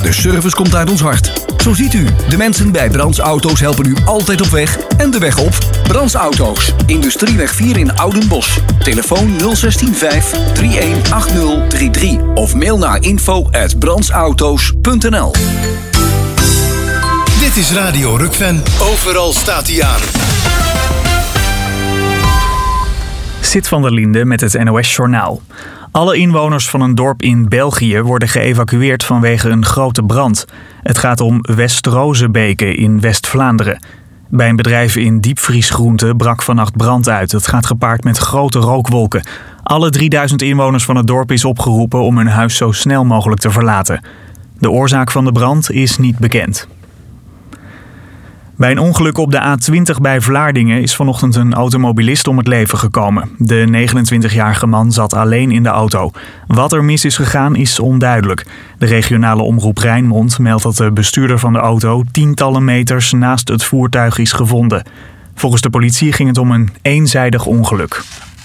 De service komt uit ons hart. Zo ziet u, de mensen bij Brands Auto's helpen u altijd op weg en de weg op. Brands Auto's, Industrieweg 4 in Oudenbosch. Telefoon 016 318033 of mail naar info@brandsauto's.nl. Dit is Radio Rukven. Overal staat hij aan. Sid van der Linde met het NOS-journaal. Alle inwoners van een dorp in België worden geëvacueerd vanwege een grote brand. Het gaat om West-Rozebeke in West-Vlaanderen. Bij een bedrijf in diepvriesgroenten brak vannacht brand uit. Het gaat gepaard met grote rookwolken. Alle 3000 inwoners van het dorp is opgeroepen om hun huis zo snel mogelijk te verlaten. De oorzaak van de brand is niet bekend. Bij een ongeluk op de A20 bij Vlaardingen is vanochtend een automobilist om het leven gekomen. De 29-jarige man zat alleen in de auto. Wat er mis is gegaan is onduidelijk. De regionale omroep Rijnmond meldt dat de bestuurder van de auto tientallen meters naast het voertuig is gevonden. Volgens de politie ging het om een eenzijdig ongeluk.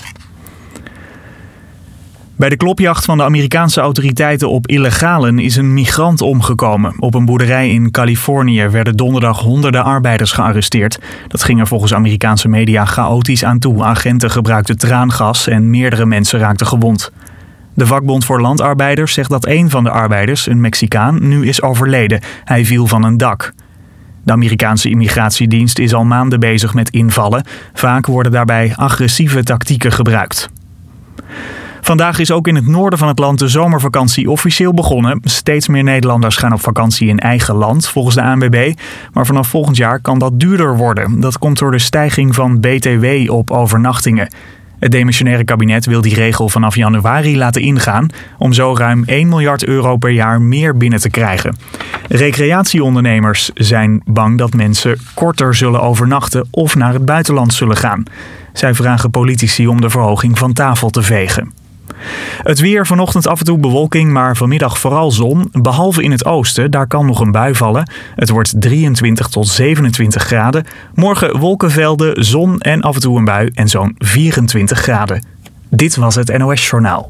Bij de klopjacht van de Amerikaanse autoriteiten op illegalen is een migrant omgekomen. Op een boerderij in Californië werden donderdag honderden arbeiders gearresteerd. Dat ging er volgens Amerikaanse media chaotisch aan toe. Agenten gebruikten traangas en meerdere mensen raakten gewond. De vakbond voor landarbeiders zegt dat een van de arbeiders, een Mexicaan, nu is overleden. Hij viel van een dak. De Amerikaanse immigratiedienst is al maanden bezig met invallen. Vaak worden daarbij agressieve tactieken gebruikt. Vandaag is ook in het noorden van het land de zomervakantie officieel begonnen. Steeds meer Nederlanders gaan op vakantie in eigen land, volgens de ANWB. Maar vanaf volgend jaar kan dat duurder worden. Dat komt door de stijging van BTW op overnachtingen. Het demissionaire kabinet wil die regel vanaf januari laten ingaan, om zo ruim 1 miljard euro per jaar meer binnen te krijgen. Recreatieondernemers zijn bang dat mensen korter zullen overnachten of naar het buitenland zullen gaan. Zij vragen politici om de verhoging van tafel te vegen. Het weer, vanochtend af en toe bewolking, maar vanmiddag vooral zon. Behalve in het oosten, daar kan nog een bui vallen. Het wordt 23 tot 27 graden. Morgen wolkenvelden, zon en af en toe een bui en zo'n 24 graden. Dit was het NOS Journaal.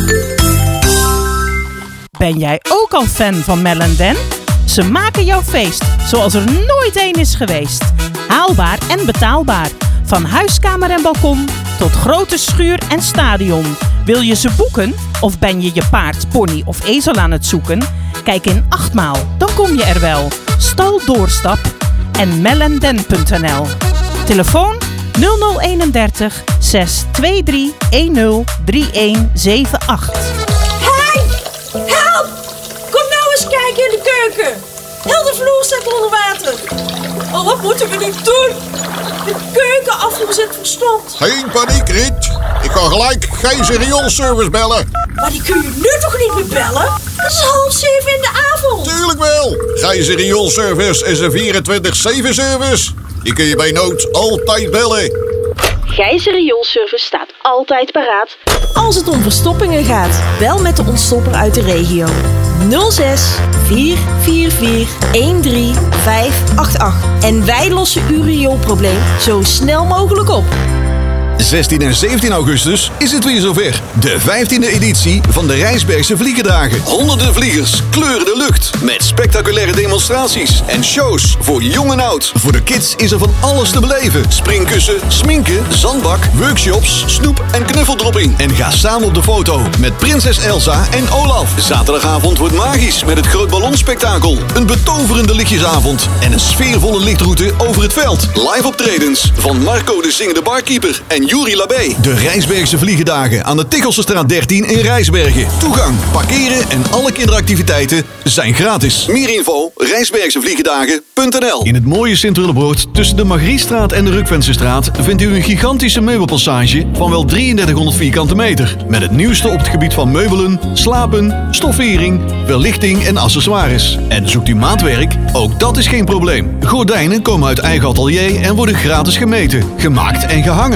Ben jij ook al fan van Mel & Den? Ze maken jouw feest zoals er nooit één is geweest. Haalbaar en betaalbaar. Van huiskamer en balkon tot grote schuur en stadion. Wil je ze boeken? Of ben je je paard, pony of ezel aan het zoeken? Kijk in 8 maal, dan kom je er wel. Stal Doorstap en melanden.nl. Telefoon 0031 623 103178. Hey! Help! Kom nou eens kijken in de keuken. Heel de vloer staat onder water. Oh, wat moeten we nu doen? De keukenafvoer zit verstompt. Geen paniek, Riet. Ik ga gelijk Gijs Rioolservice bellen. Maar die kun je nu toch niet meer bellen? Het is 6:30 in de avond. Tuurlijk wel. Gijs Rioolservice is een 24/7 service. Die kun je bij nood altijd bellen. Gijs Rioolservice staat altijd paraat. Als het om verstoppingen gaat, bel met de ontstopper uit de regio. 06 444 13588. En wij lossen uw rioolprobleem zo snel mogelijk op. 16 en 17 augustus is het weer zover. De 15e editie van de Rijsbergse Vliegendagen. Honderden vliegers kleuren de lucht met spectaculaire demonstraties en shows voor jong en oud. Voor de kids is er van alles te beleven. Springkussen, sminken, zandbak, workshops, snoep en knuffeldropping. En ga samen op de foto met prinses Elsa en Olaf. Zaterdagavond wordt magisch met het Groot Ballonspektakel. Een betoverende lichtjesavond en een sfeervolle lichtroute over het veld. Live optredens van Marco de Zingende Barkeeper en Juri Labé. De Rijsbergse Vliegendagen aan de Tikkelsestraat 13 in Rijsbergen. Toegang, parkeren en alle kinderactiviteiten zijn gratis. Meer info, rijsbergsevliegendagen.nl. In het mooie Sint-Willebroord tussen de Margriestraat en de Rukvensestraat vindt u een gigantische meubelpassage van wel 3300 vierkante meter. Met het nieuwste op het gebied van meubelen, slapen, stoffering, verlichting en accessoires. En zoekt u maatwerk? Ook dat is geen probleem. Gordijnen komen uit eigen atelier en worden gratis gemeten, gemaakt en gehangen.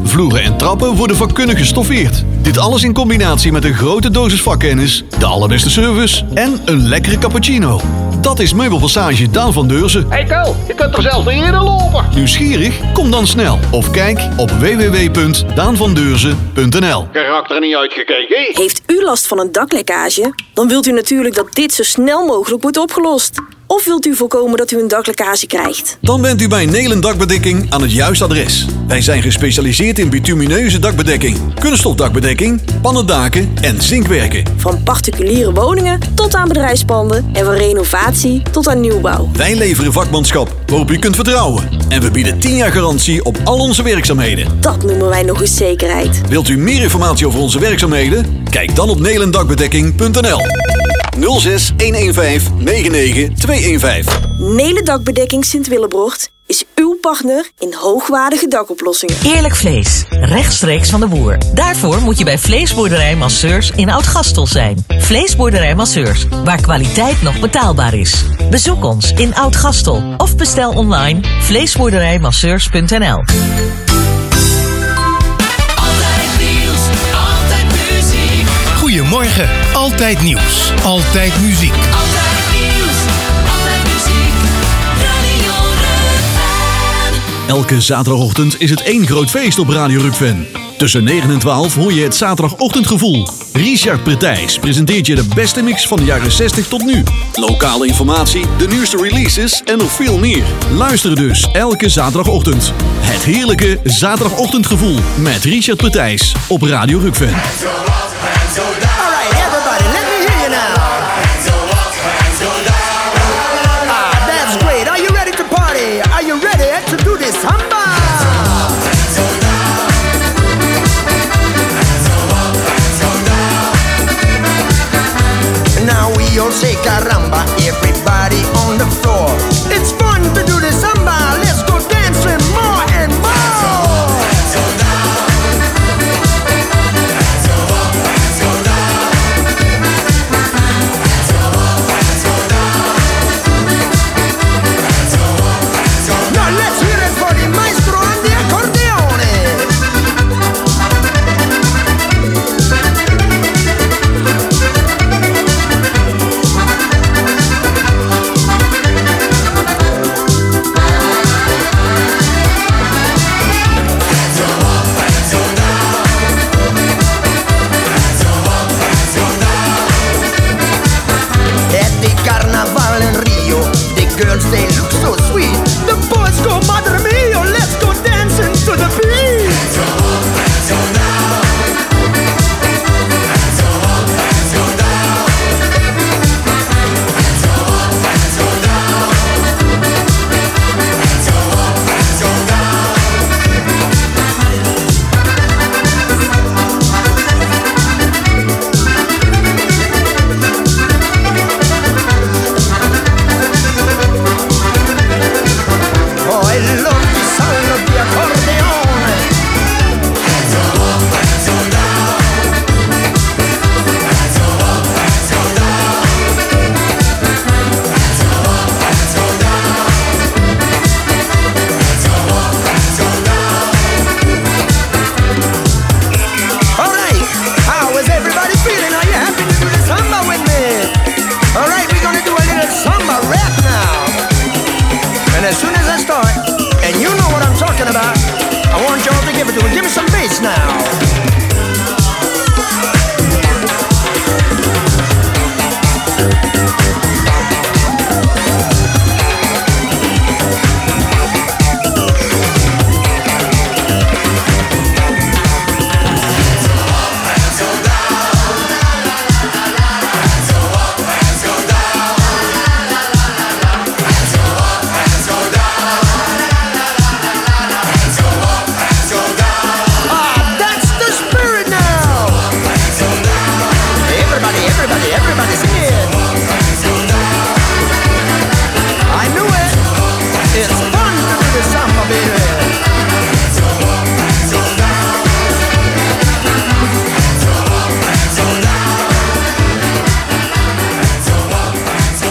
Vloeren en trappen worden vakkundig gestoffeerd. Dit alles in combinatie met een grote dosis vakkennis, de allerbeste service en een lekkere cappuccino. Dat is Meubelpassage Daan van Deurzen. Hey Ko, je kunt er zelfs niet in lopen. Nieuwsgierig? Kom dan snel of kijk op www.daanvandeurzen.nl. Karakter niet uitgekeken. Heeft u last van een daklekkage? Dan wilt u natuurlijk dat dit zo snel mogelijk wordt opgelost. Of wilt u voorkomen dat u een daklekkage krijgt? Dan bent u bij Nelen Dakbedekking aan het juiste adres. Wij zijn gespecialiseerd in bitumineuze dakbedekking, kunststofdakbedekking, pannendaken en zinkwerken. Van particuliere woningen tot aan bedrijfspanden en van renovatie tot aan nieuwbouw. Wij leveren vakmanschap waarop u kunt vertrouwen. En we bieden 10 jaar garantie op al onze werkzaamheden. Dat noemen wij nog eens zekerheid. Wilt u meer informatie over onze werkzaamheden? Kijk dan op nelendakbedekking.nl 06 115 99 215. Nelen Dakbedekking Sint-Willebrocht is uw partner in hoogwaardige dakoplossingen. Eerlijk vlees, rechtstreeks van de boer. Daarvoor moet je bij Vleesboerderij Masseurs in Oud-Gastel zijn. Vleesboerderij Masseurs, waar kwaliteit nog betaalbaar is. Bezoek ons in Oud-Gastel of bestel online vleesboerderijmasseurs.nl. Goedemorgen, altijd nieuws, altijd muziek. Altijd nieuws, altijd muziek, Radio Rukven. Elke zaterdagochtend is het één groot feest op Radio Rukven. Tussen 9 en 12 hoor je het zaterdagochtendgevoel. Richard Pretijs presenteert je de beste mix van de jaren 60 tot nu. Lokale informatie, de nieuwste releases en nog veel meer. Luister dus elke zaterdagochtend. Het heerlijke zaterdagochtendgevoel met Richard Pretijs op Radio Rukven. Say caramba, everybody on the floor. It's fun to do the samba. Let's go dancing more and more.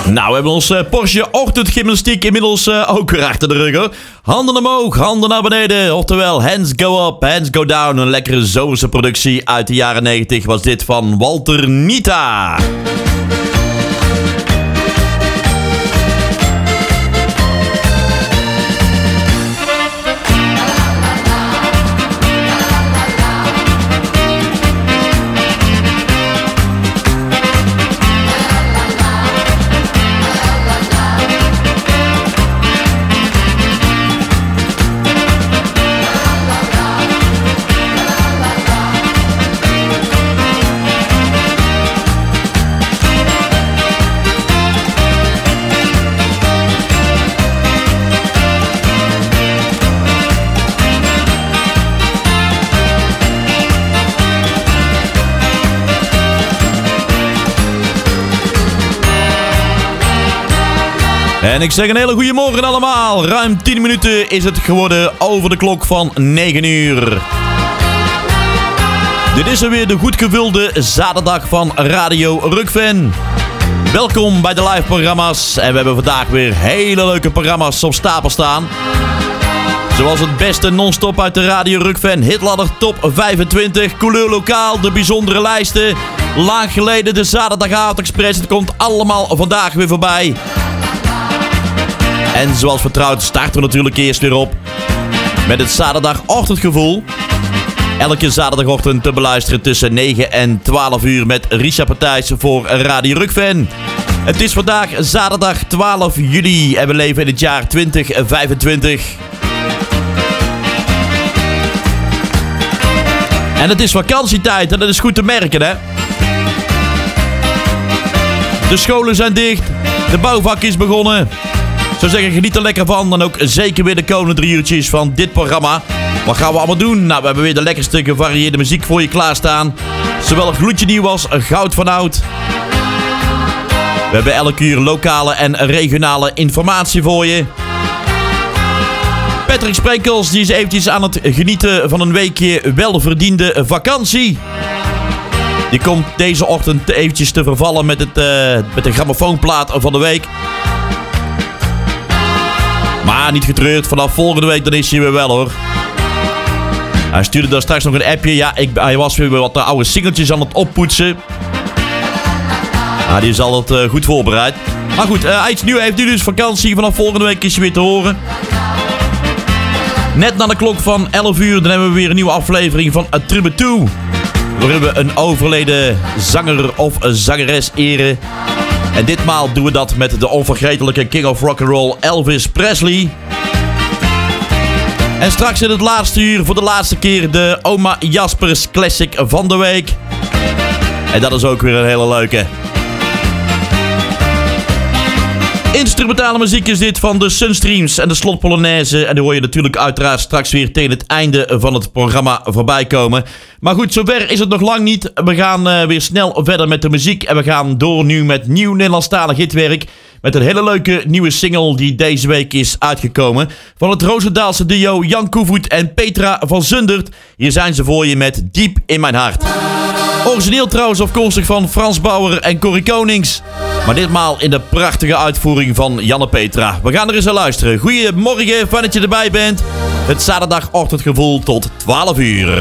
Nou, we hebben ons Porsche ochtendgymnastiek inmiddels ook weer achter de rug, hoor. Handen omhoog, handen naar beneden. Oftewel, hands go up, hands go down. Een lekkere zomerse productie uit de jaren 90 was dit van Walter Nita. En ik zeg een hele goede morgen allemaal. Ruim 10 minuten is het geworden over de klok van 9 uur. Dit is er weer de goed gevulde zaterdag van Radio Rock-fan. Welkom bij de live programma's. En we hebben vandaag weer hele leuke programma's op stapel staan. Zoals het beste non-stop uit de Radio Rock-fan Hitladder Top 25. Couleur lokaal, de bijzondere lijsten. Lang geleden de Zaterdagavond Express. Het komt allemaal vandaag weer voorbij. En zoals vertrouwd starten we natuurlijk eerst weer op met het zaterdagochtendgevoel. Elke zaterdagochtend te beluisteren tussen 9 en 12 uur met Richard Partijs voor Radio Rock-fan. Het is vandaag zaterdag 12 juli en we leven in het jaar 2025. En het is vakantietijd en dat is goed te merken, hè. De scholen zijn dicht, de bouwvak is begonnen. Ik zou zeggen, geniet er lekker van. En ook zeker weer de komende 3 uurtjes van dit programma. Wat gaan we allemaal doen? Nou, we hebben weer de lekkerste gevarieerde muziek voor je klaarstaan. Zowel een gloedje nieuw als goud van oud. We hebben elk uur lokale en regionale informatie voor je. Patrick Sprenkels die is eventjes aan het genieten van een weekje welverdiende vakantie. Die komt deze ochtend eventjes te vervallen met de grammofoonplaat van de week. Maar niet getreurd, vanaf volgende week dan is hij weer wel, hoor. Hij stuurde daar straks nog een appje. Ja, hij was weer wat oude singeltjes aan het oppoetsen. Die is altijd goed voorbereid. Maar goed, iets nieuws heeft nu dus vakantie. Vanaf volgende week is hij weer te horen. Net na de klok van 11 uur dan hebben we weer een nieuwe aflevering van A Tribute To. Waarin we een overleden zanger of zangeres eren. En ditmaal doen we dat met de onvergetelijke King of Rock'n'Roll Elvis Presley. En straks in het laatste uur voor de laatste keer de Oma Jaspers Classic van de week. En dat is ook weer een hele leuke. Instrumentale muziek is dit van de Sunstreams en de Slot Polonaise. En die hoor je natuurlijk uiteraard straks weer tegen het einde van het programma voorbij komen. Maar goed, zover is het nog lang niet. We gaan weer snel verder met de muziek. En we gaan door nu met nieuw Nederlandstalig hitwerk. Met een hele leuke nieuwe single die deze week is uitgekomen. Van het Roosendaalse duo Jan Koevoet en Petra van Zundert. Hier zijn ze voor je met Diep in mijn hart. Origineel trouwens afkomstig van Frans Bauer en Corrie Konings. Maar ditmaal in de prachtige uitvoering van Jan en Petra. We gaan er eens naar luisteren. Goedemorgen, fijn dat je erbij bent. Het zaterdagochtendgevoel tot 12 uur.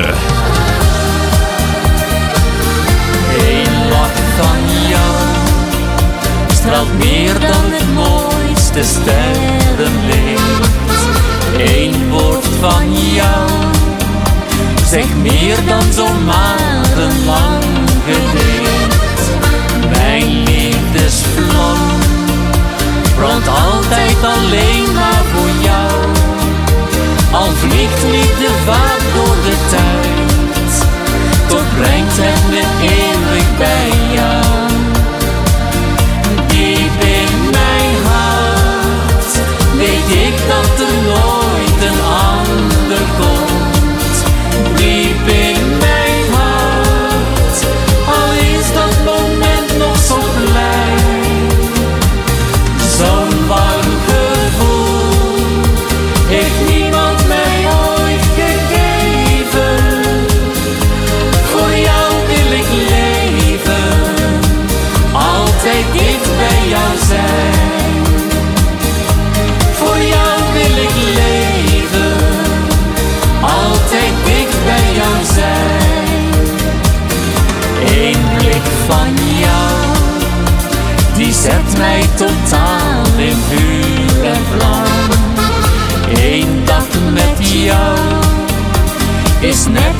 Een lach van jou straalt meer dan het mooiste sterrenlicht. Eén woord van jou zegt meer dan zo'n maandenlang gedicht. Mijn liefdesvlam brandt altijd alleen maar voor jou. Al vliegt liefde vaak door de tijd, toch brengt het me eeuwig bij jou. Diep in mijn hart weet ik dat er nooit een ander komt. Diep in mijn hart, al is dat moment nog zo klein. Zo'n warm gevoel heeft niemand mij ooit gegeven.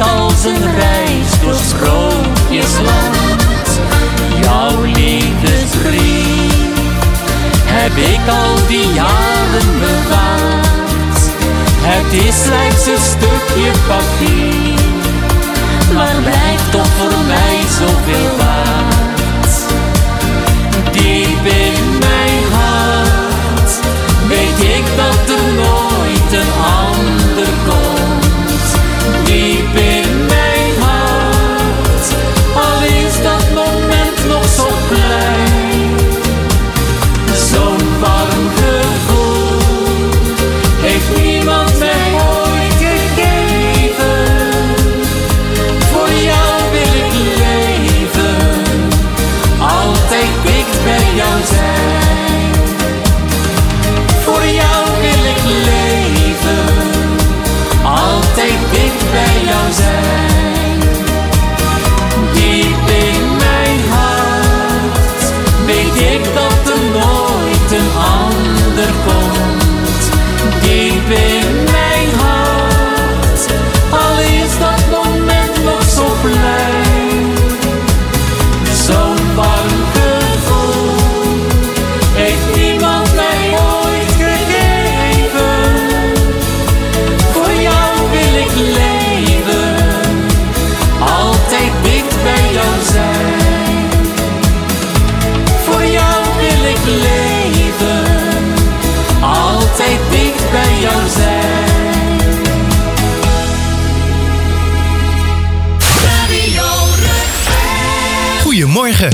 als een reis door sprookjesland. Jouw liefdesbrief heb ik al die jaren bewaard. Het is slechts een stukje papier, maar blijft toch voor mij zoveel waard. Diep in mijn hart weet ik dat er nooit een ander komt. Diep in mijn hart, al is dat moment nog zo klein. Zo'n warm gevoel heeft niemand mij ooit gegeven. Voor jou wil ik leven, altijd dicht bij jou zijn. Voor jou wil ik leven, altijd dicht bij jou zijn. Diep in mijn hart weet ik dat er nooit een ander komt. Diep in mijn hart, al is dat moment nog zo klein. Zo'n warm gevoel heeft niemand mij ooit gegeven. Voor jou wil ik leven, altijd dicht bij jou zijn. Voor jou wil ik leven, altijd dicht bij jou zijn. Goedemorgen.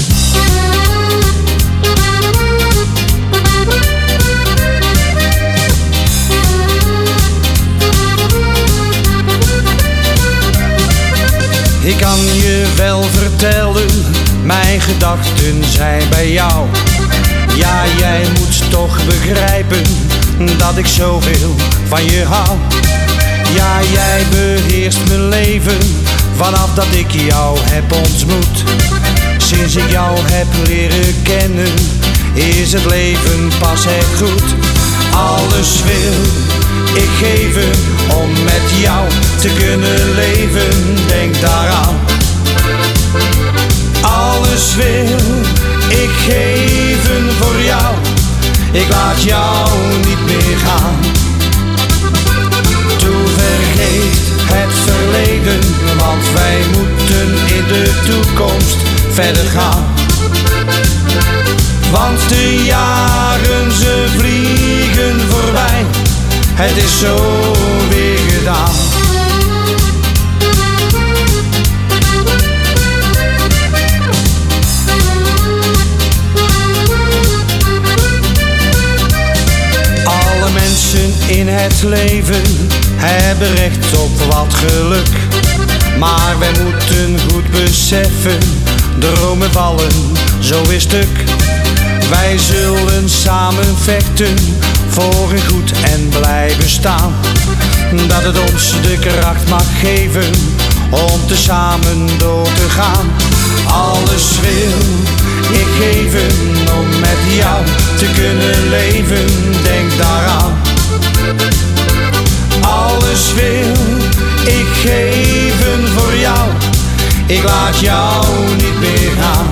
Ik kan je wel vertellen, mijn gedachten zijn bij jou. Ja, jij moet toch begrijpen dat ik zoveel van je hou. Ja, jij beheerst mijn leven vanaf dat ik jou heb ontmoet. Sinds ik jou heb leren kennen, is het leven pas echt goed. Alles wil ik geven om met jou te kunnen leven, denk daaraan. Alles wil ik geven voor jou, ik laat jou niet meer gaan. Toe vergeet het verleden, want wij moeten in de toekomst verder gaan. Want de jaren ze vliegen voorbij, het is zo weer gedaan. Alle mensen in het leven hebben recht op wat geluk. Maar wij moeten goed beseffen, dromen vallen zo weer stuk. Wij zullen samen vechten voor een goed en blij bestaan. Dat het ons de kracht mag geven om te samen door te gaan. Alles wil ik geven om met jou te kunnen leven, denk daaraan. Alles wil ik geven voor jou, ik laat jou niet meer gaan.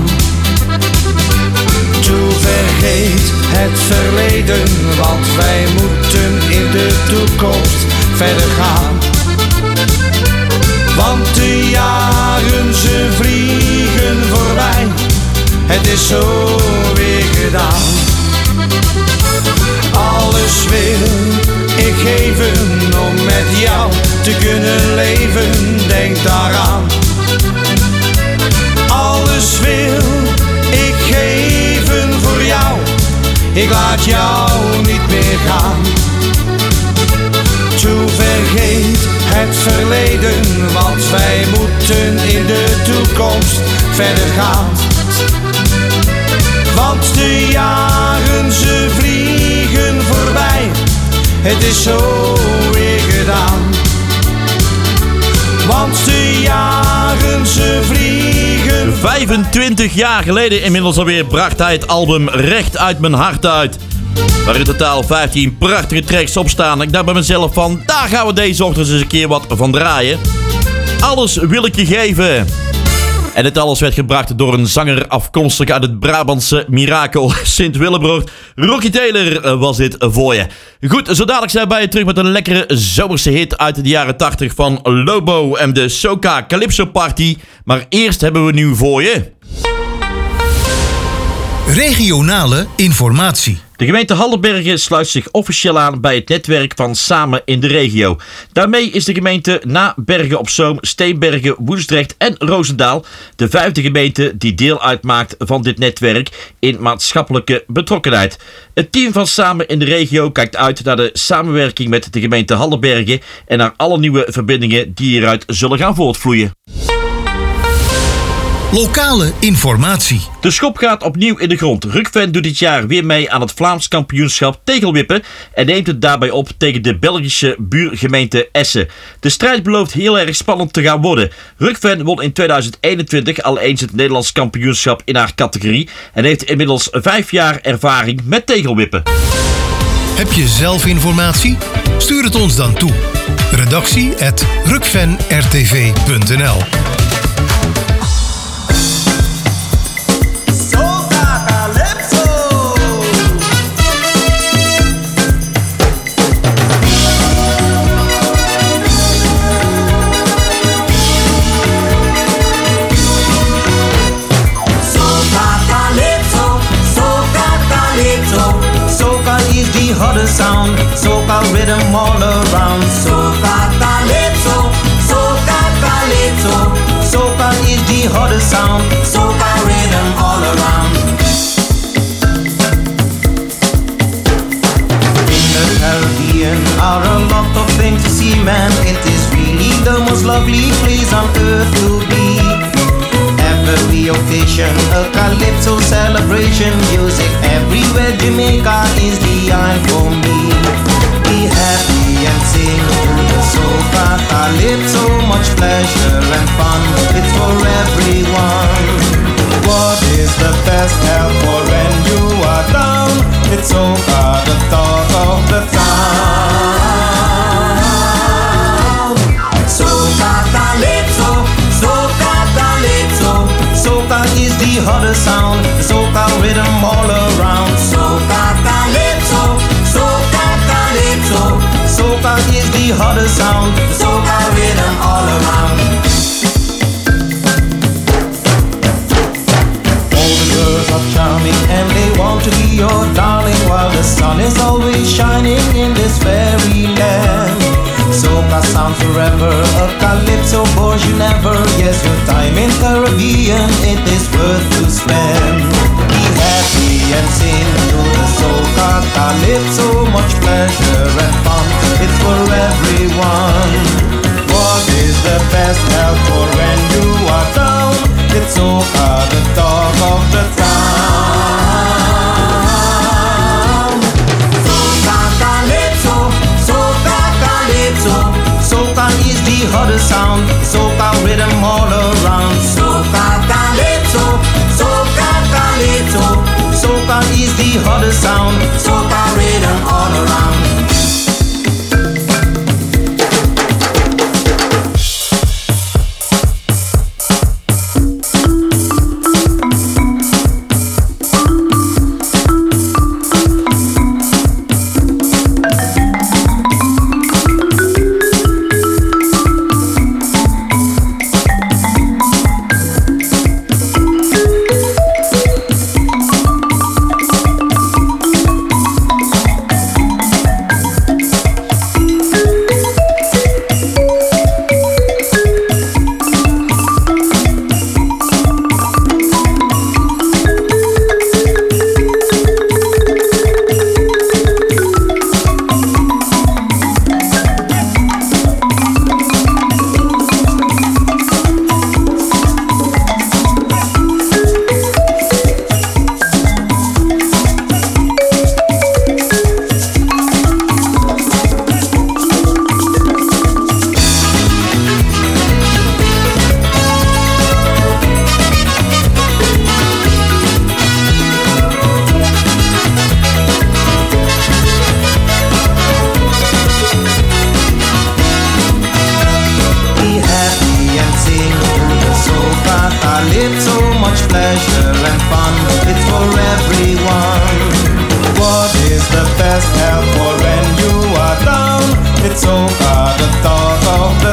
Toe vergeet het verleden, want wij moeten in de toekomst verder gaan. Want de jaren ze vliegen voorbij, het is zo weer gedaan. Alles wil ik geven om met jou te kunnen leven, denk daaraan. Alles wil ik geven voor jou, ik laat jou niet meer gaan. Toe vergeet het verleden, want wij moeten in de toekomst verder gaan. Want de jaren ze vliegen voorbij, het is zo weer gedaan. Want de jaren ze vliegen. 25 jaar geleden inmiddels alweer bracht hij het album Recht uit mijn hart uit. Waar in totaal 15 prachtige tracks op staan. Ik dacht bij mezelf van, daar gaan we deze ochtend eens een keer wat van draaien. Alles wil ik je geven. En dit alles werd gebracht door een zanger afkomstig uit het Brabantse Mirakel, Sint-Willebroord. Rocky Taylor was dit voor je. Goed, zo dadelijk zijn wij bij je terug met een lekkere zomerse hit uit de jaren 80 van Lobo en de Soca Calypso Party. Maar eerst hebben we nu voor je... Regionale informatie. De gemeente Hardenbergen sluit zich officieel aan bij het netwerk van Samen in de Regio. Daarmee is de gemeente na Bergen op Zoom, Steenbergen, Woensdrecht en Roosendaal de 5e gemeente die deel uitmaakt van dit netwerk in maatschappelijke betrokkenheid. Het team van Samen in de Regio kijkt uit naar de samenwerking met de gemeente Hardenbergen en naar alle nieuwe verbindingen die hieruit zullen gaan voortvloeien. Lokale informatie. De schop gaat opnieuw in de grond. Rukven doet dit jaar weer mee aan het Vlaams kampioenschap tegelwippen en neemt het daarbij op tegen de Belgische buurgemeente Essen. De strijd belooft heel erg spannend te gaan worden. Rukven won in 2021 al eens het Nederlands kampioenschap in haar categorie en heeft inmiddels 5 jaar ervaring met tegelwippen. Heb je zelf informatie? Stuur het ons dan toe. redactie@rukvenrtv.nl. Sound, soca rhythm all around. Soca calypso, soca calypso. Soca is the hottest sound, soca rhythm all around. In the Caribbean are a lot of things to see, man. It is really the most lovely place on earth to be. Every occasion, a calypso celebration. Music everywhere, Jamaica is the eye for me. Be happy and sing to the soca calypso. Much pleasure and fun, it's for everyone. What is the best help for when you are down? It's soca, the talk of the town. Soca calypso, soca calypso. Soca is the hottest sound, soca rhythm all around. Soca calypso, soca calypso. Soca is the hottest sound, soca rhythm all around. All the girls are charming and they want to be your darling, while the sun is always shining in this fairyland. Soca sound forever, a calypso bores you never. Yes, your time in Caribbean, it is worth to spend. Be happy and sing to the soca calypso. Much pleasure and fun, it's for everyone. What is the best help for when you are down? It's soca, the talk of the town. Soca calypso, soca calypso. Soca is the hottest sound, soca rhythm all around. Soca calypso, soca calypso. Soca is the hottest sound, soca rhythm all around. the best help for when you are down. It's soca, the talk of the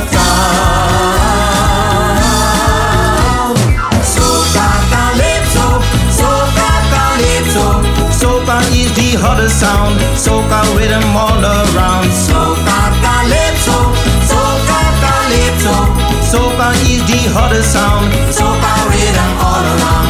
town. Soca calypso, soca calypso. Soca is the hottest sound. Soca rhythm all around. Soca calypso, soca calypso. Soca is the hottest sound. Soca rhythm all around.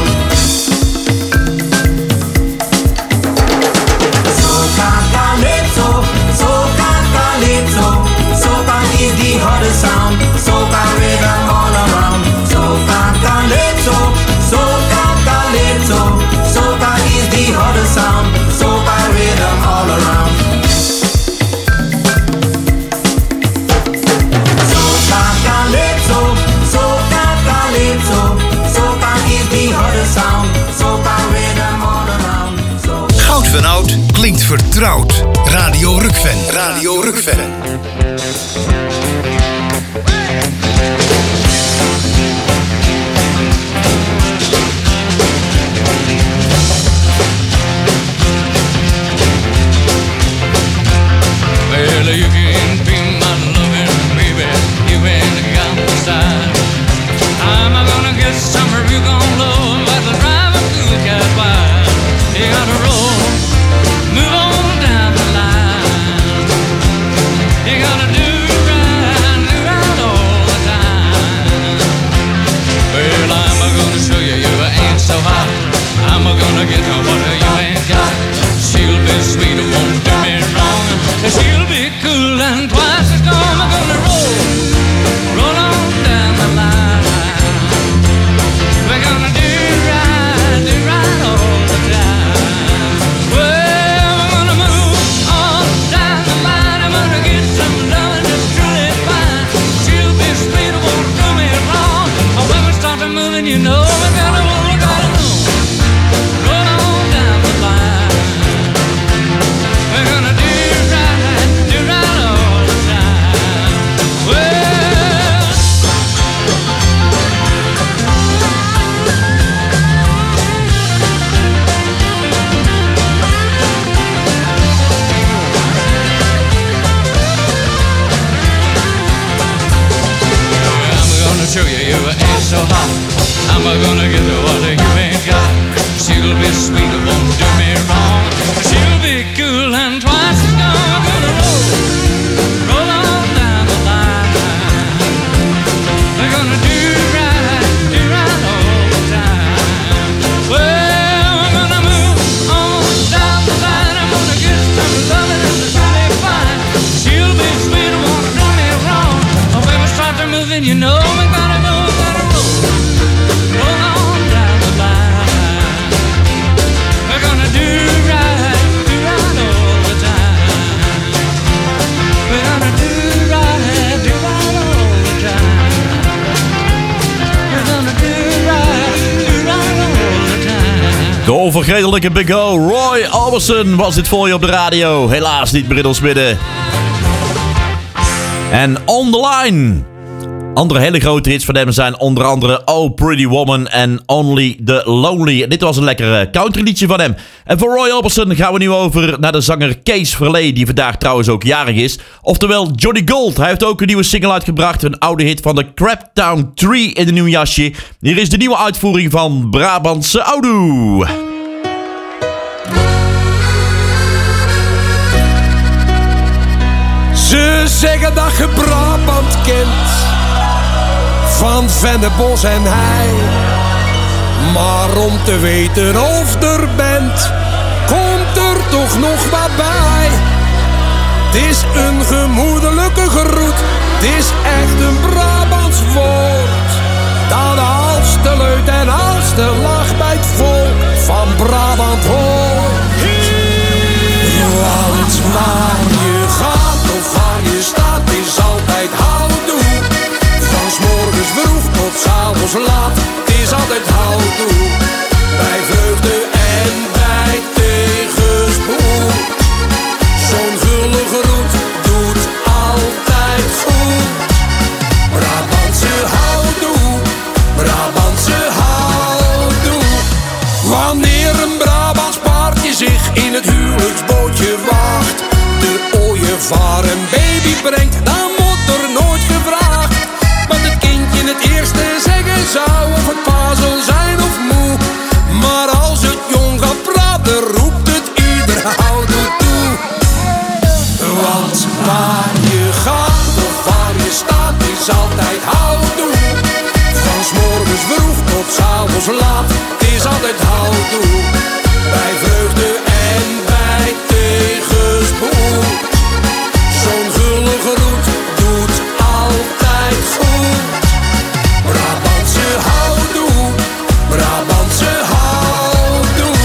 Soca calypso, soca calypso. Soca is the hottest sound. Soca rhythm all around. Soca calypso, soca calypso. Soca is the hottest sound. Soca rhythm all around. Soca calypso, soca calypso. Soca is the hottest sound. Soca rhythm all around. Goud van oud klinkt vertrouwd. Radio Rukven. Radio Rukven. Well, you can be my loving baby, you ain't got the side. I'm gonna get some of you gon' love like the driver cool cat wide. You gotta roll, move on down the line. You gotta do right all the time. Well, I'm gonna show you you ain't so hot. I'm gonna get her what you ain't got. She'll be sweet, won't do me wrong. She'll be cool and twice as strong. I'm gonna roll on down the line. We're gonna do right all the time. Well, we're gonna move on down the line. I'm gonna get some loving that's truly fine. She'll be sweet, won't do me wrong. Oh, when we start to moving, you know we gotta move. Roll on down the line. We're gonna do right all the time. Well, I'm gonna show you you ain't so hot. I'm gonna get the water you ain't got. She'll be sweet, won't do me wrong. She'll be cool and twice as strong. I'm gonna roll on down the line. We're gonna do right all the time. Well, we're gonna move on down the line. I'm gonna get some loving and it's really fine. She'll be sweet, won't do me wrong. Oh, when we start to moving, you know we gotta roll on down the line. We're gonna do right all the time. We're gonna do right all the time. We're gonna do right all the time. De onvergetelijke Big O, Roy Orbison, was dit voor je op de radio. Helaas niet meer in ons midden. En On The Line. Andere hele grote hits van hem zijn onder andere Oh Pretty Woman en Only The Lonely. En dit was een lekker countryliedje van hem. En voor Roy Orbison gaan we nu over naar de zanger Kees Verlee, die vandaag trouwens ook jarig is. Oftewel Johnny Gold. Hij heeft ook een nieuwe single uitgebracht. Een oude hit van de Craptown Tree in een nieuw jasje. Hier is de nieuwe uitvoering van Brabantse Oudoe. Ze zeggen dat je Brabant kent, van Vennebos en Hei. Maar om te weten of er bent, komt er toch nog wat bij. Het is een gemoedelijke groet, het is echt een Brabants woord. Dat als de luid en als de lach bij het volk van Brabant hoort. Want waar je gaat of waar je staat is altijd houdoe. Van 's morgens vroeg tot 's avonds laat, het is altijd houdoe. Bij vreugde en bij tegenspoed. Zo'n gulle groet doet altijd goed. Brabantse houdoe, Brabantse houdoe. brengt, dan wordt er nooit gevraagd wat het kindje het eerste zeggen zou, of het pa zal zijn of moe. Maar als het jong gaat praten, roept het ieder houdoe toe. Want waar je gaat of waar je staat is altijd houdoe. Van 's morgens vroeg tot 's avonds laat, het is altijd houdoe. Bij vreugde en bij tegenspoed, zo'n gulle groet doet altijd goed. Brabantse houdoe, Brabantse houdoe.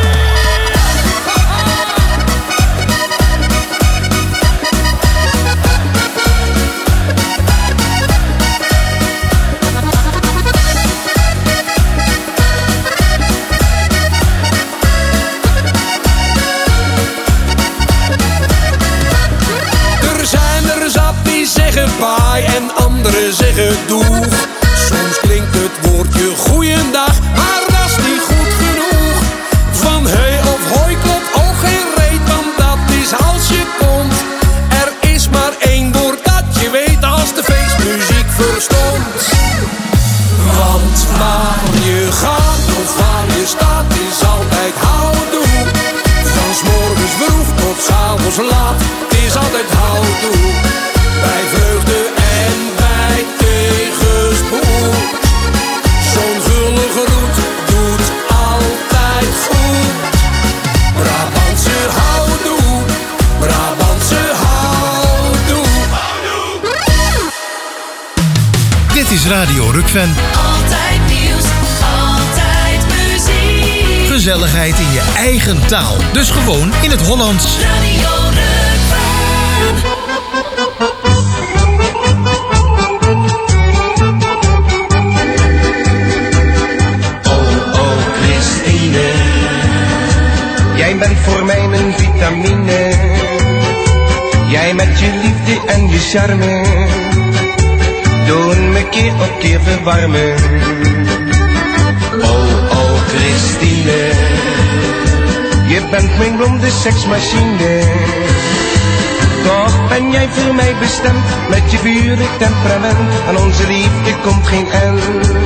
Er zijn er zat die zeggen baai en anderen zeggen doeg. Soms klinkt het woordje goeiedag, maar dat is niet goed genoeg. Van hey of hoi klopt ook geen reet, want dat is als je komt. Er is maar één woord dat je weet als de feestmuziek verstond. Want waar je gaat of waar je staat is altijd houdoe. Van 's morgens vroeg tot 's avonds laat, het is altijd houdoe. Bij vreugde en bij tegenspoed, zo'n gulle groet doet altijd goed. Brabantse houdoe, Brabantse houdoe. Dit is Radio Rukven. Altijd nieuws, altijd muziek. Gezelligheid in je eigen taal. Dus gewoon in het Hollands. Radio Rukven. Oh Christine, jij bent voor mij een vitamine. Jij met je liefde en je charme doen me keer op keer verwarmen. Oh Christine, je bent mijn blonde seksmachine. Toch ben jij voor mij bestemd, met je vurig temperament. Aan onze liefde komt geen eind.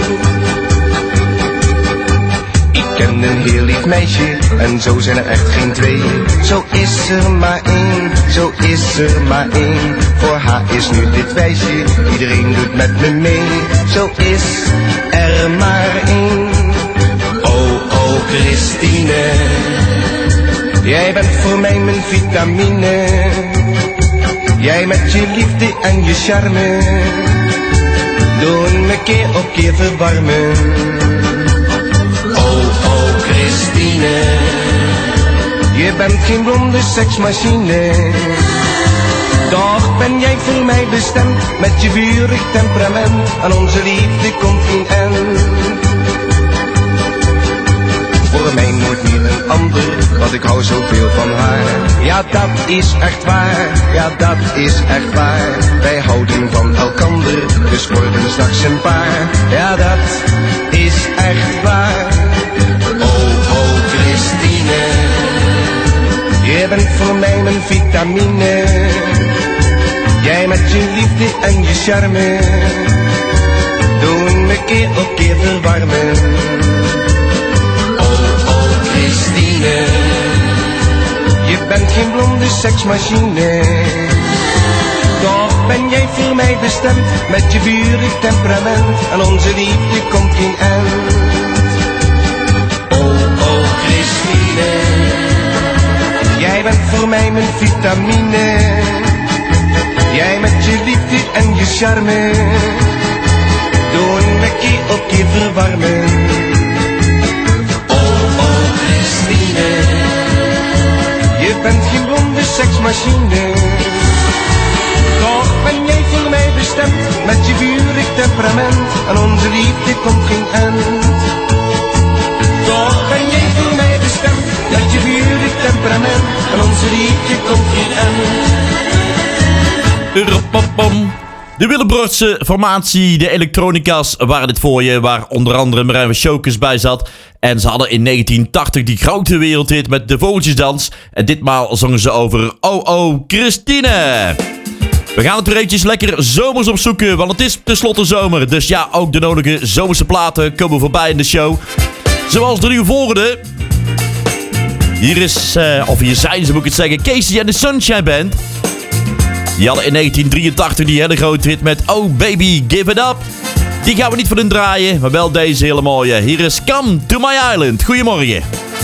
Ik ken een heel lief meisje, en zo zijn er echt geen twee. Zo is er maar één, zo is er maar één. Voor haar is nu dit wijsje, iedereen doet met me mee. Zo is er maar één. Oh Christine, jij bent voor mij mijn vitamine. Jij met je liefde en je charme doen me keer op keer verwarmen. Oh Christine, je bent geen blonde seksmachine. Toch ben jij voor mij bestemd, met je vurig temperament. Aan onze liefde komt geen eind. Voor mij nooit meer een ander, want ik hou zoveel van haar. Ja, dat is echt waar, ja, dat is echt waar. Wij houden van elkander, dus worden straks een paar. Ja, dat is echt waar. Oh Christine, je bent voor mij mijn vitamine. Jij met je liefde en je charme doen me keer op keer verwarmen. Christine, je bent geen blonde seksmachine. Toch ben jij voor mij bestemd, met je vurig temperament. Aan onze liefde komt geen eind. Oh Christine, jij bent voor mij mijn vitamine. Jij met je liefde en je charme doen me keer op keer verwarmen. Je bent geen blonde seksmachine. Toch ben jij voor mij bestemd, met je vurig temperament. Aan onze liefde komt geen eind. Toch ben jij voor mij bestemd, met je vurig temperament. Aan onze liefde komt geen eind. De Willebroortse formatie, de elektronica's waren dit voor je, waar onder andere Marijn Shokers bij zat. En ze hadden in 1980 die grote wereldhit met de Vogeltjesdans. En ditmaal zongen ze over Oh Christine. We gaan het weer eventjes lekker zomers opzoeken, want het is tenslotte zomer. Dus ja, ook de nodige zomerse platen komen voorbij in de show. Zoals de nieuwe volgende. Hier zijn ze moet ik het zeggen, Casey and the Sunshine Band. Die hadden in 1983 die hele grote hit met Oh Baby Give It Up. Die gaan we niet voor hun draaien, maar wel deze hele mooie. Hier is Come to My Island. Goedemorgen.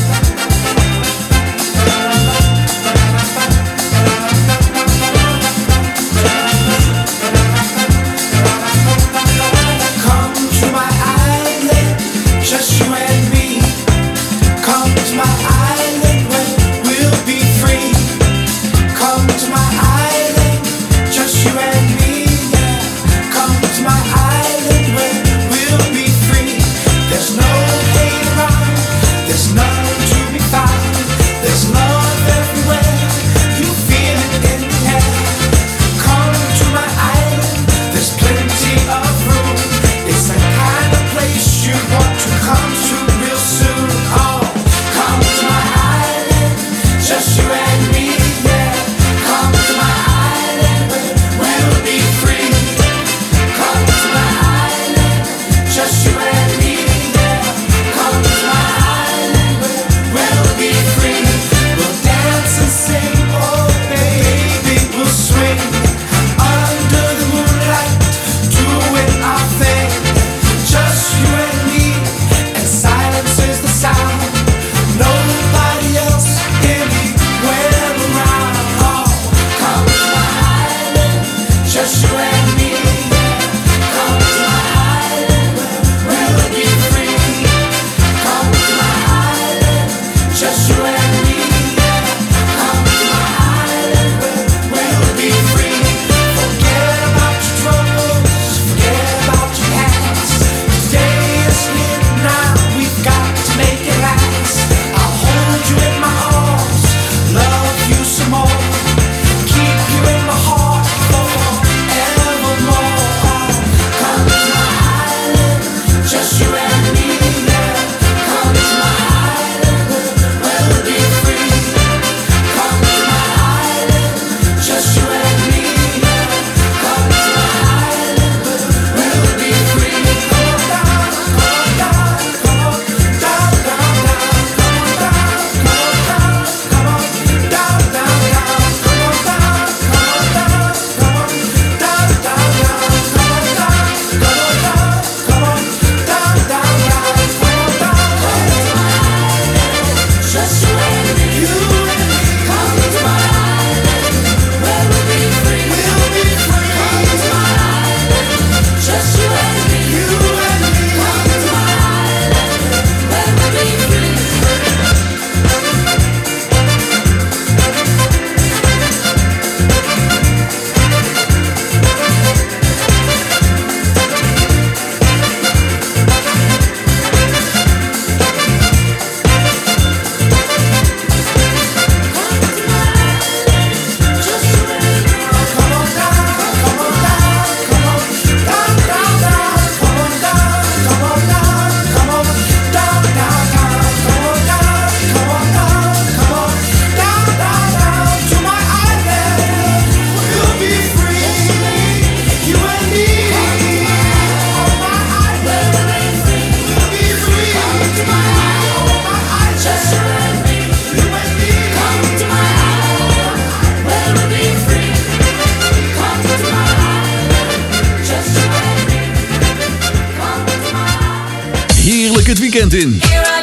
Het weekend in.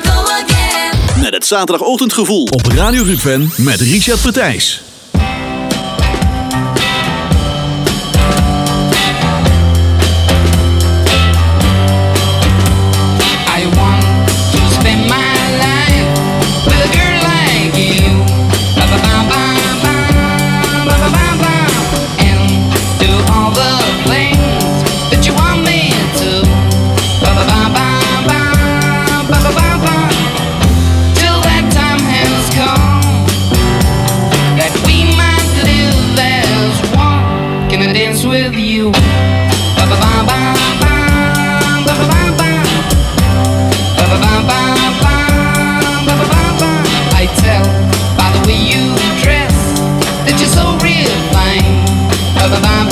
Met het zaterdagochtendgevoel op Radio Rukven met Richard Partijs. By the way you dress, that you're so real fine.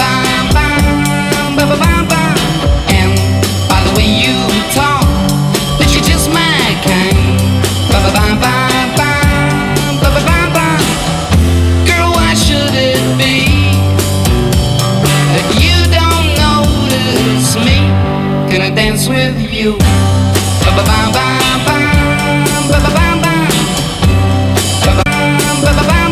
you. Ba-ba-bam-bam, ba-ba-bam-bam, ba-ba-bam-bam,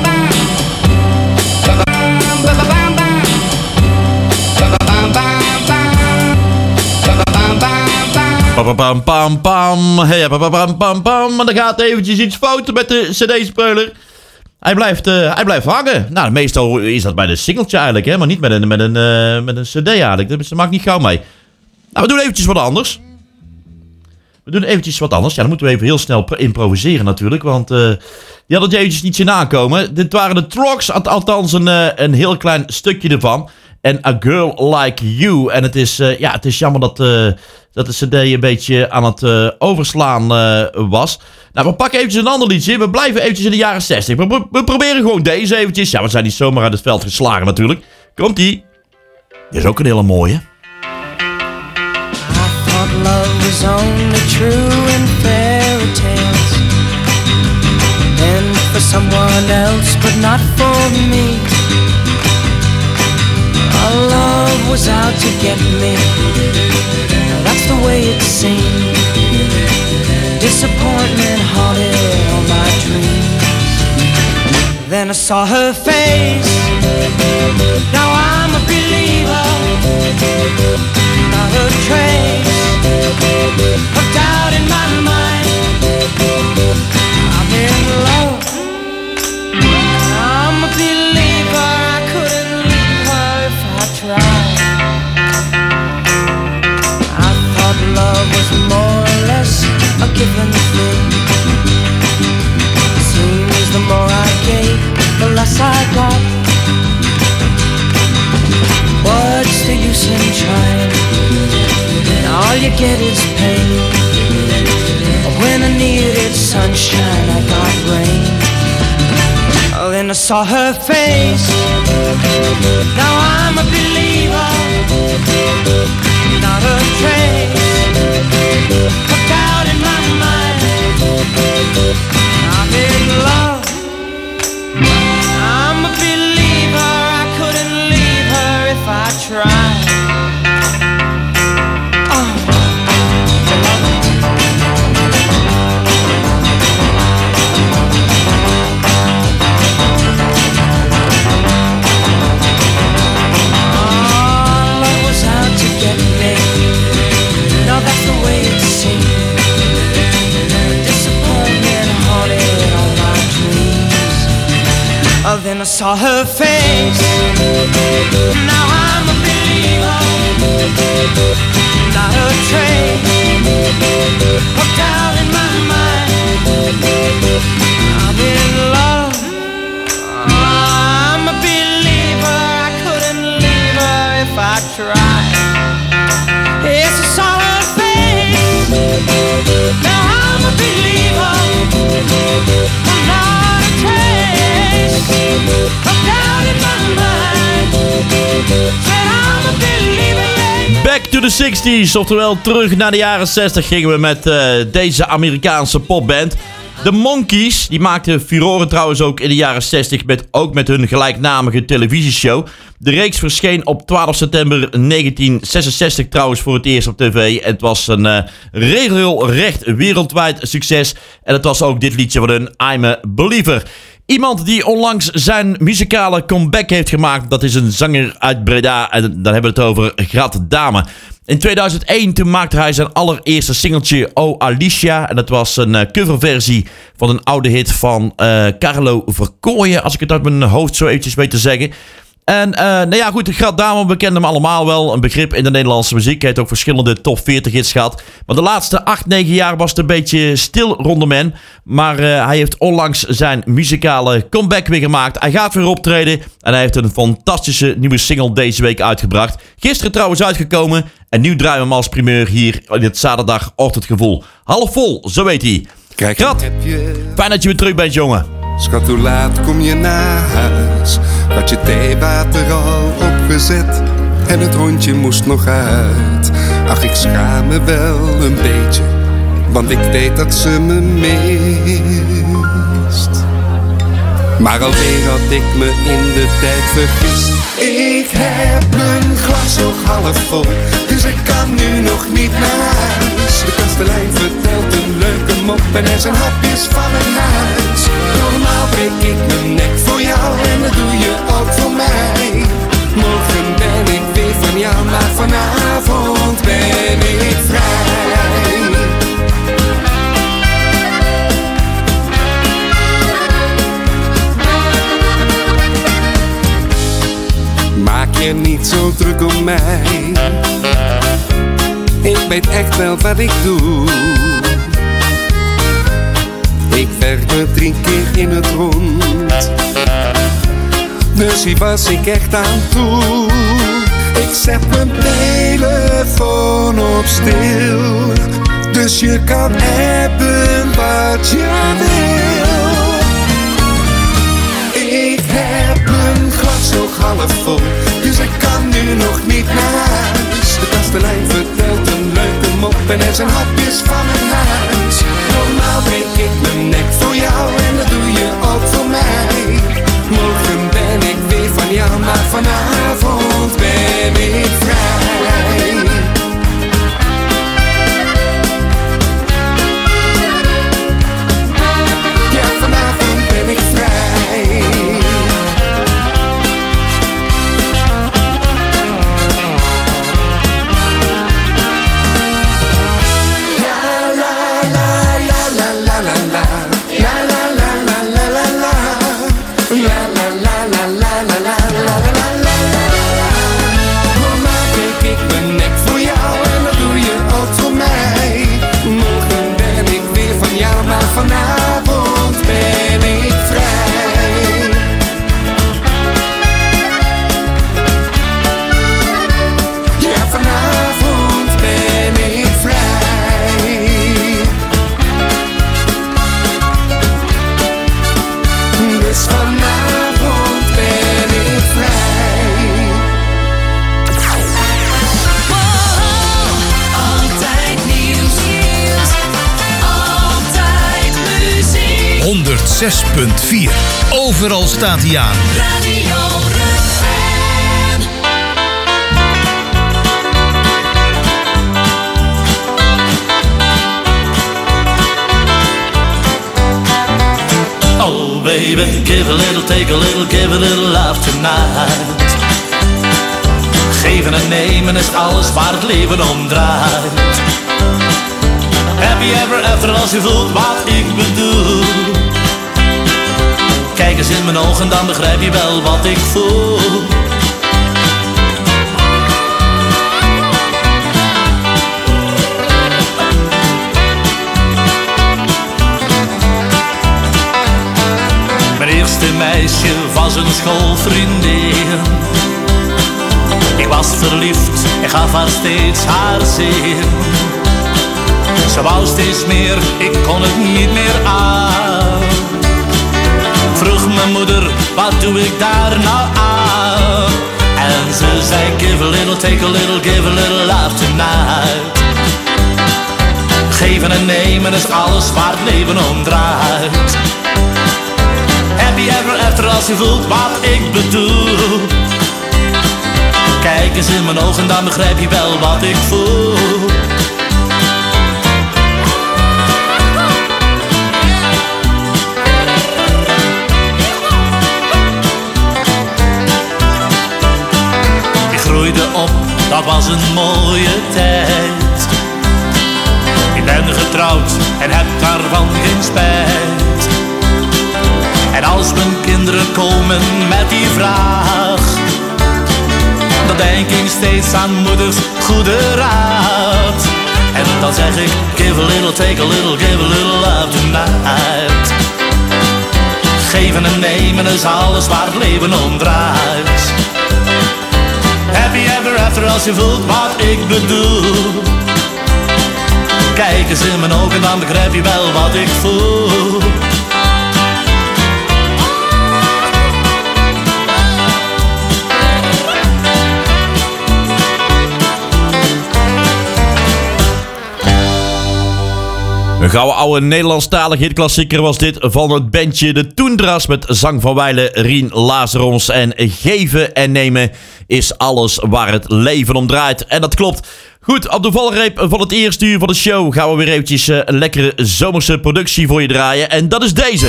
Pam pam pam, hey, pam pam pam. Maar er gaat eventjes iets fout met de CD-speler. Hij blijft hangen. Nou, meestal is dat bij de singeltje eigenlijk, hè, maar niet met een CD eigenlijk. Dat maakt niet gauw mee. Nou, we doen eventjes wat anders. Ja, dan moeten we even heel snel improviseren natuurlijk, want die hadden het eventjes niet zien aankomen. Dit waren de Trogs, althans een heel klein stukje ervan. En A Girl Like You. En het is jammer dat de CD een beetje aan het overslaan was. Nou, we pakken eventjes een ander liedje. We blijven eventjes in de jaren 60. We proberen gewoon deze eventjes. Ja, we zijn niet zomaar uit het veld geslagen natuurlijk. Komt-ie. Dit is ook een hele mooie. Love was only true in fairy tales, and for someone else, but not for me. Our love was out to get me. That's the way it seemed. Disappointment haunted all my dreams. Then I saw her face. Now I'm a believer. Not a trace of doubt in my mind. I'm in love. I'm a believer. I couldn't leave her if I tried. I thought love was more or less a given thing. Seems the more I gave, the less I got. What's the use in trying? All you get is pain. When I needed sunshine, I got rain. Oh, then I saw her face. Now I'm a believer. Not a trace of doubt in my mind. I'm in love. I'm a believer. I couldn't leave her if I tried. Then I saw her face. Now I'm a believer. Not a trace of doubt in my mind. I'm in love. I'm a believer. I couldn't leave her if I tried. Yes, I saw her face. Now I'm a believer. I'm not a trace of doubt in my mind. Said I'm a believer, yeah. Back to the 60s, oftewel terug naar de jaren 60 gingen we met deze Amerikaanse popband. De Monkees, die maakten furoren trouwens ook in de jaren 60 ook met hun gelijknamige televisieshow. De reeks verscheen op 12 september 1966 trouwens voor het eerst op tv. Het was een regelrecht wereldwijd succes. En het was ook dit liedje van hun, I'm a Believer. Iemand die onlangs zijn muzikale comeback heeft gemaakt, dat is een zanger uit Breda. En dan hebben we het over Grat Dame. In 2001 toen maakte hij zijn allereerste singeltje Oh Alicia. En dat was een coverversie van een oude hit van Carlo Verkooyen, als ik het uit mijn hoofd zo eventjes weet te zeggen. En nou ja, goed, Grat Dame, we kennen hem allemaal wel. Een begrip in de Nederlandse muziek. Hij heeft ook verschillende top 40 hits gehad. Maar de laatste 8-9 jaar was het een beetje stil rondom hem. Maar hij heeft onlangs zijn muzikale comeback weer gemaakt. Hij gaat weer optreden. En hij heeft een fantastische nieuwe single deze week uitgebracht. Gisteren trouwens uitgekomen. En nu draaien we hem als primeur hier in het zaterdagochtendgevoel. Half vol, zo weet hij. Kijk, Grat, fijn dat je weer terug bent, jongen. Schat, hoe laat kom je naar huis? Had je theewater al opgezet? En het hondje moest nog uit. Ach, ik schaam me wel een beetje, want ik weet dat ze me mist. Maar alweer had ik me in de tijd vergist. Ik heb mijn glas nog half vol, dus ik kan nu nog niet naar huis. De kastelein vertelt een leuke mop en er zijn hapjes van een huis. Normaal breek ik mijn nek voor jou en dat doe je ook voor mij. Morgen ben ik weer van jou, maar vanavond ben ik vrij. Maak je niet zo druk om mij. Ik weet echt wel wat ik doe. Ik werk me 3 keer in het rond. Dus hier was ik echt aan toe. Ik zet mijn telefoon op stil. Dus je kan appen wat je wil. Ik heb mijn glas nog half vol, dus ik kan nu nog niet naar huis. De kastelein vertelt een leuke mop en er zijn hapjes van een huis. Normaal breek ik mijn nek voor jou en dat doe je ook voor mij. Morgen ben ik weer van jou, maar vanavond ben ik vrij. Ja, vanavond ben ik vrij. Vanavond ben ik vrij. Ja, vanavond ben ik vrij. Dus vanavond ben ik vrij. Altijd nieuws. 106.4. Overal staat hij aan. Radio Refrein. Oh baby, give a little, take a little, give a little love tonight. Geven en nemen is alles waar het leven om draait. Happy ever after als je voelt wat ik bedoel. Kijk eens in mijn ogen, dan begrijp je wel wat ik voel. Mijn eerste meisje was een schoolvriendin. Ik was verliefd en gaf haar steeds haar zin. Ze wou steeds meer, ik kon het niet meer aan. Vroeg mijn moeder, wat doe ik daar nou aan? En ze zei, give a little, take a little, give a little love tonight. Geven en nemen is alles waar het leven om draait. Happy ever after als je voelt wat ik bedoel. Kijk eens in mijn ogen, dan begrijp je wel wat ik voel. Op, dat was een mooie tijd. Ik ben getrouwd en heb daarvan geen spijt. En als mijn kinderen komen met die vraag, dan denk ik steeds aan moeders goede raad. En dan zeg ik, give a little, take a little, give a little love tonight. Geven en nemen is alles waar het leven om draait. Happy ever after als je voelt wat ik bedoel. Kijk eens in mijn ogen, dan begrijp je wel wat ik voel. Een gouden oude Nederlandstalige hitklassieker was dit van het bandje De Toendras met zang van wijle Rien Lazarons. En geven en nemen is alles waar het leven om draait. En dat klopt. Goed, op de valreep van het eerste uur van de show gaan we weer eventjes een lekkere zomerse productie voor je draaien. En dat is deze.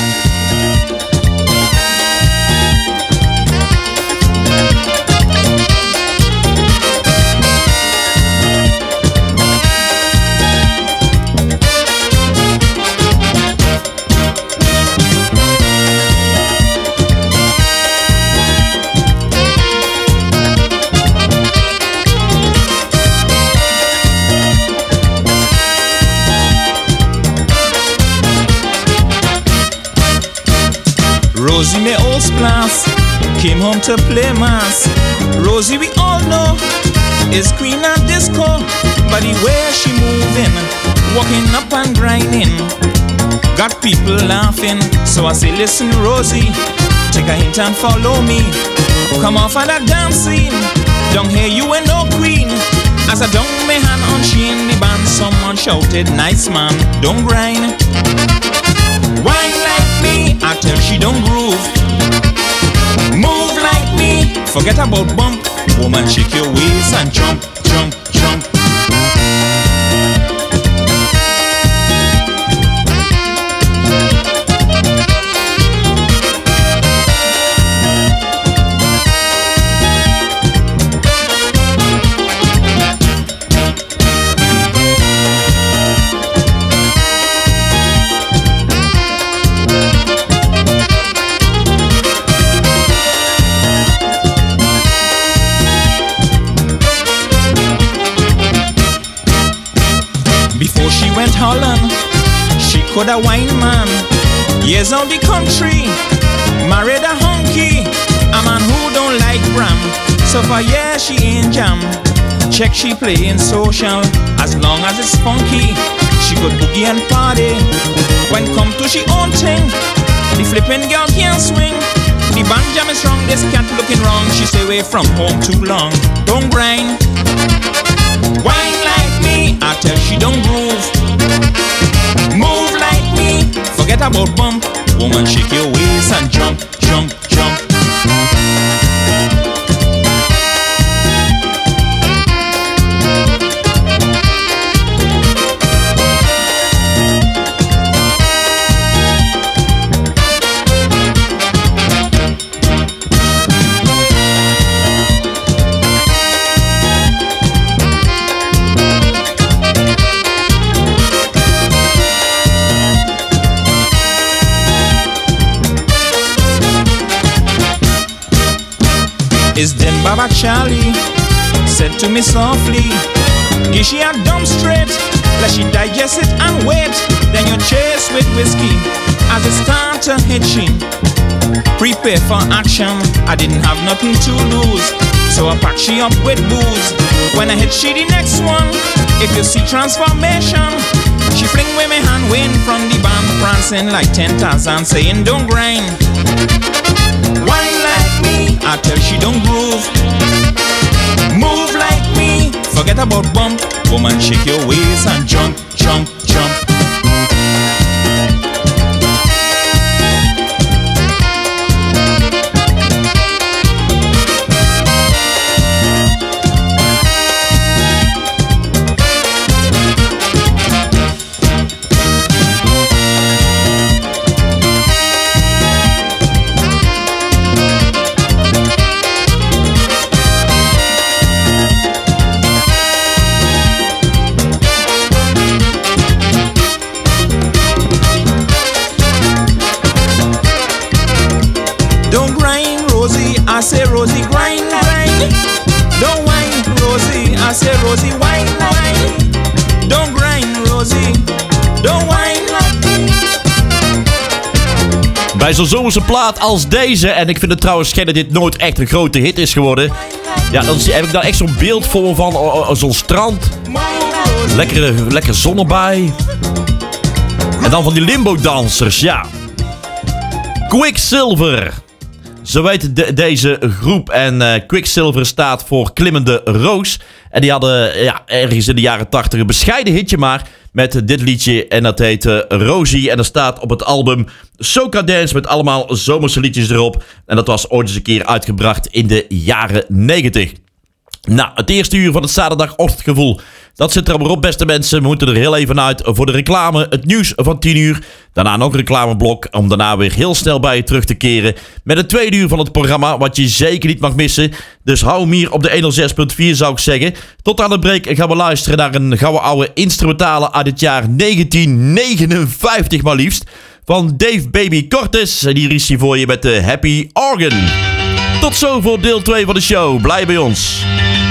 Rosie, my old splass, came home to play mass. Rosie, we all know, is queen of disco. But the way she moving, walking up and grinding, got people laughing. So I say, listen, Rosie, take a hint and follow me. Come off of that dance scene, don't hear you ain't no queen. As I dunk my hand on she in the band, someone shouted, nice man, don't grind. Wine like me, I tell she don't groove. Move like me, forget about bump. Woman, shake your waist and jump, jump, jump. Holland, she could a wine man. Years out the country, married a hunky, a man who don't like Bram. So for years she ain't jam. Check she playing social, as long as it's funky. She could boogie and party. When come to she own thing, the flipping girl can't swing. The band jam is strong, this cat looking wrong. She stay away from home too long. Don't grind, wine like me, I tell she don't groove. Move like me, forget about bump. Woman, shake your waist and jump, jump, jump. Is then Baba Charlie said to me softly, give she a dumb straight, let she digest it and wait. Then you chase with whiskey as it start to hit she. Prepare for action, I didn't have nothing to lose, so I packed she up with booze. When I hit she the next one, if you see transformation, she fling with me hand win from the band, prancing like 10,000, saying don't grind. Wine like me, I tell she don't groove. Move like me, forget about bump. Woman, shake your waist and jump, jump, jump. I say Rosie, grind, grind. Don't whine, Rosie. I say Rosie, whine, whine. Don't grind, Rosie. Don't whine. Bij zo'n zomerse plaat als deze, en ik vind het trouwens gek dat dit nooit echt een grote hit is geworden. Ja, dan heb ik daar echt zo'n beeld voor me van zo'n strand. Lekker zon erbij. En dan van die limbo-dansers, ja. Quicksilver. Zo heet deze groep. En Quicksilver staat voor Klimmende Roos. En die hadden ergens in de jaren 80 een bescheiden hitje maar met dit liedje. En dat heet Rosie. En dat staat op het album Soca Dance met allemaal zomerse liedjes erop. En dat was ooit eens een keer uitgebracht in de jaren 90. Nou, het eerste uur van het zaterdagochtendgevoel, dat zit er alweer op, beste mensen. We moeten er heel even uit voor de reclame, het nieuws van 10 uur. Daarna nog een reclameblok, om daarna weer heel snel bij je terug te keren met het tweede uur van het programma, wat je zeker niet mag missen. Dus hou hem hier op de 106.4, zou ik zeggen. Tot aan de break gaan we luisteren naar een gouden oude instrumentale uit het jaar 1959 maar liefst. Van Dave Baby Cortez. En hier is hij voor je met de Happy Organ. Tot zo voor deel 2 van de show. Blijf bij ons.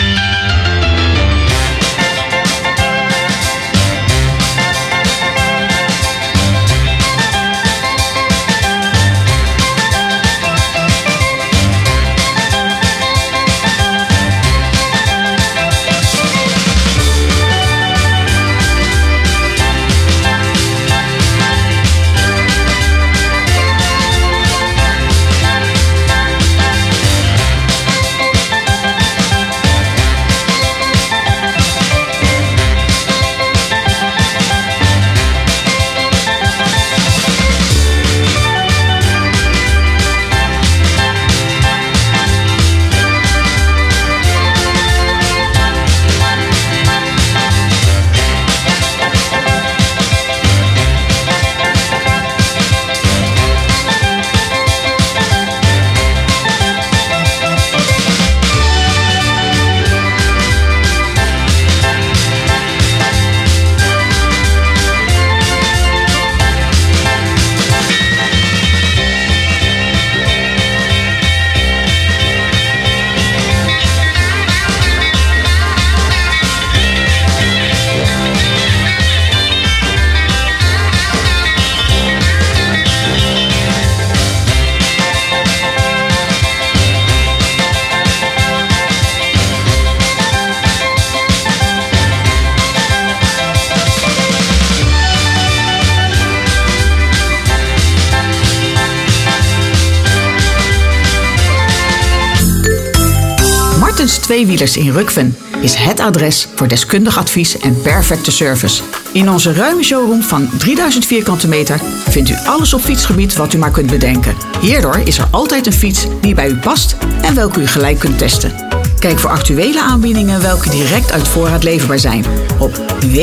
Tweewielers in Rukven is het adres voor deskundig advies en perfecte service. In onze ruime showroom van 3000 vierkante meter vindt u alles op fietsgebied wat u maar kunt bedenken. Hierdoor is er altijd een fiets die bij u past en welke u gelijk kunt testen. Kijk voor actuele aanbiedingen welke direct uit voorraad leverbaar zijn op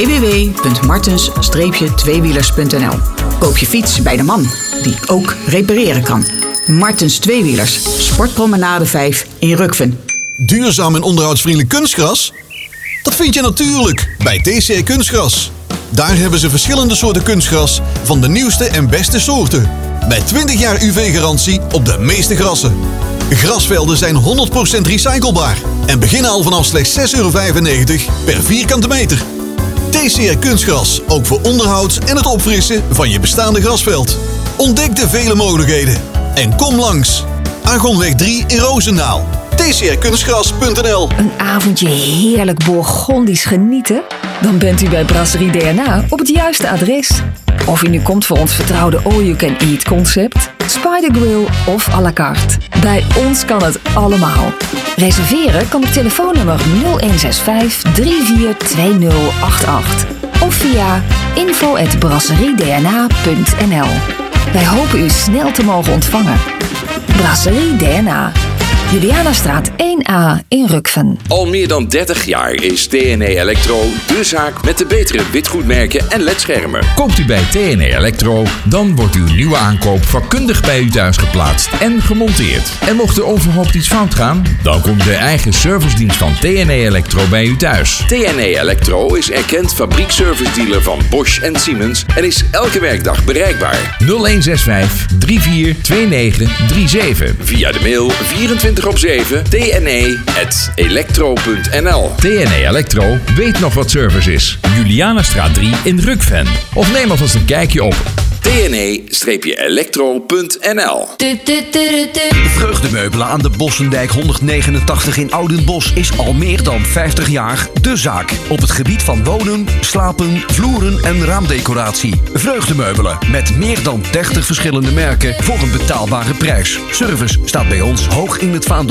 www.martens-tweewielers.nl. Koop je fiets bij de man die ook repareren kan. Martens Tweewielers, Sportpromenade 5 in Rukven. Duurzaam en onderhoudsvriendelijk kunstgras? Dat vind je natuurlijk bij TCR Kunstgras. Daar hebben ze verschillende soorten kunstgras van de nieuwste en beste soorten. Met 20 jaar UV-garantie op de meeste grassen. Grasvelden zijn 100% recyclebaar en beginnen al vanaf slechts €6,95 per vierkante meter. TCR Kunstgras, ook voor onderhoud en het opfrissen van je bestaande grasveld. Ontdek de vele mogelijkheden en kom langs. Argonweg 3 in Roosendaal. tcrkunstgras.nl. Een avondje heerlijk Bourgondisch genieten? Dan bent u bij Brasserie DNA op het juiste adres. Of u nu komt voor ons vertrouwde all-you-can-eat concept, Spider Grill of à la carte. Bij ons kan het allemaal. Reserveren kan op telefoonnummer 0165 342088 of via info@brasseriedna.nl. Wij hopen u snel te mogen ontvangen. Brasserie DNA. Julianastraat 1A in Rukven. Al meer dan 30 jaar is TNE Electro de zaak met de betere witgoedmerken en ledschermen. Koopt u bij TNE Electro, dan wordt uw nieuwe aankoop vakkundig bij u thuis geplaatst en gemonteerd. En mocht er onverhoopt iets fout gaan, dan komt de eigen servicedienst van TNE Electro bij u thuis. TNE Electro is erkend fabriekservice-dealer van Bosch en Siemens en is elke werkdag bereikbaar. 0165 342937. Via de mail 24/7 tne@electro.nl. TNE Electro weet nog wat service is. Julianastraat 3 in Rukven. Of neem alvast een kijkje op tne-electro.nl. Vreugdemeubelen aan de Bossendijk 189 in Oudenbosch is al meer dan 50 jaar de zaak. Op het gebied van wonen, slapen, vloeren en raamdecoratie. Vreugdemeubelen met meer dan 30 verschillende merken voor een betaalbare prijs. Service staat bij ons hoog in het vaandel.